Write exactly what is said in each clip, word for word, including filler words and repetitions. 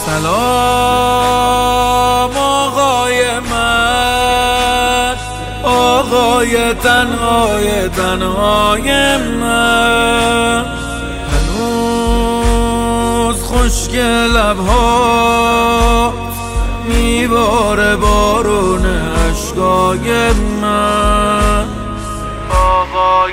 سلام آقای من، آقای تنهای تنهای من، هنوز خشک لبها میباره بارون اشکای من. آقای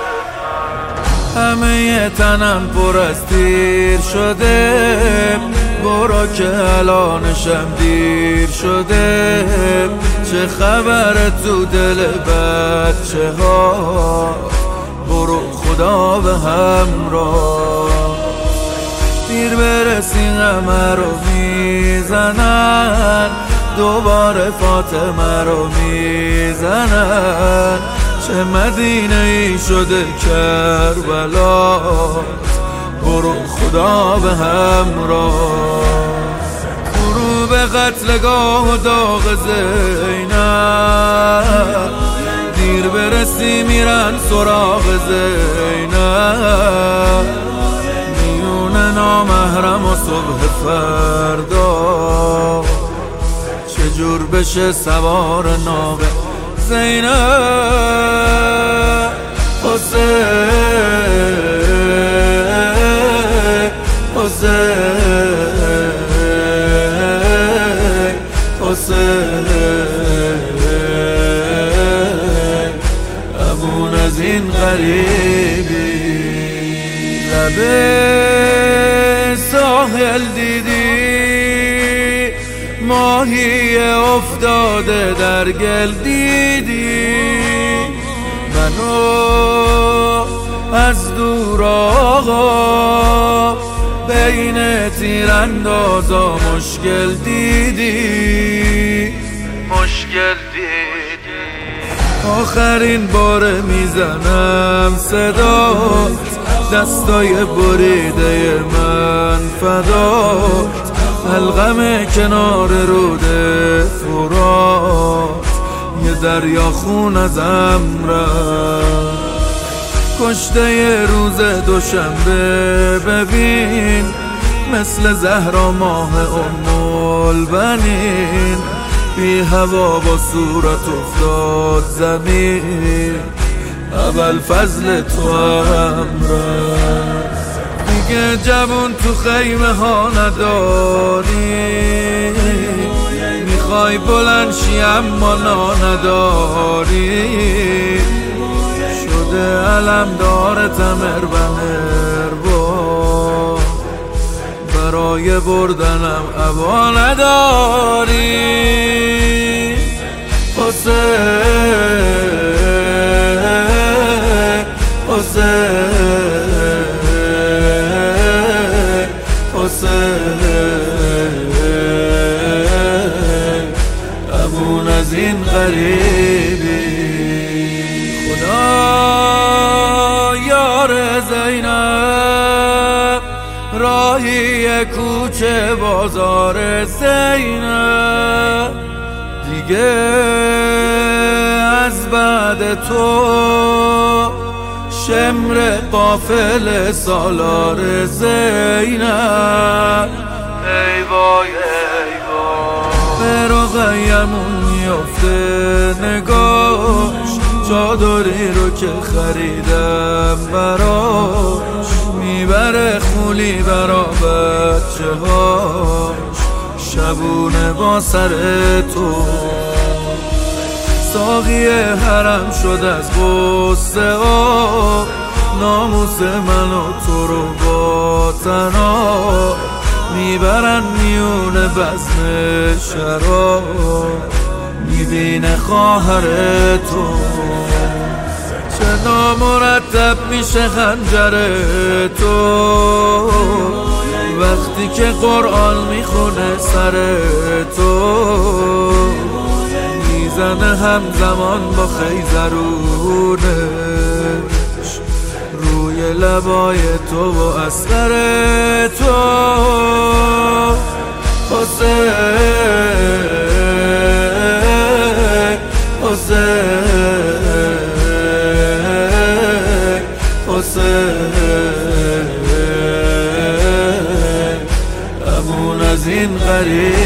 همه تنم پر از تیر شده، برو که الانشم دیر شده. چه خبر تو دل بچه ها، برو خدا به همراه. دیر برسی غمه رو میزنن، دوباره فاطمه رو میزنن. چه مدینه ای شده کربلا، برو خدا به همراه. برو به قتلگاه و داغ زینب، دیر برسی میرن سراغ زینب. میون نامحرم و صبح فردا، چجور بشه سوار ناقه زینب. حسین حسین حسین امون از این غریبی. لبه ساحل دیدی، ماهی افتاده در گل دیدی. منو از دور آقا بین تیراندازا مشکل دیدی، مشکل دیدی. آخرین بار میزنم صدات، دستای بریده من فدات. حلقم کنار رود فرات، یه دریا خون ازم رفت. کشته یه روز دوشنبه ببین، مثل زهرا ماه ام البنین. بی هوا با صورت افتاد زمین، ابوالفضل تو هم رفت. دیگه جوون تو خیمه ها نداری، میخوای بلند شی اما نا نداری. شده علمدار تمر و مهربان، برای بردنم ابا نداری. حسین حسین حسین امون از این غریبی. خدا یار زینب، راهی کوچه بازار زینب. دیگه از بعد تو شمر قافل سالار زینب. ای وای ای وای، به رقیمون میفته نگاش، چادری رو که خریدم براش. میبره خولی برا بچه هاش، شبونه با سر تو. ساقی حرم شد از غصه ها، ناموس من و تو رو با تنها. میبرن میون بزم شراب، میبینه خواهر تو. چه نامرتب میشه خنجر تو، وقتی که قرآن میخونه سر تو. میزنه همزمان با خیزرونش روی لبای تو و اثر تو. حسین حسین حسین امون از این ببری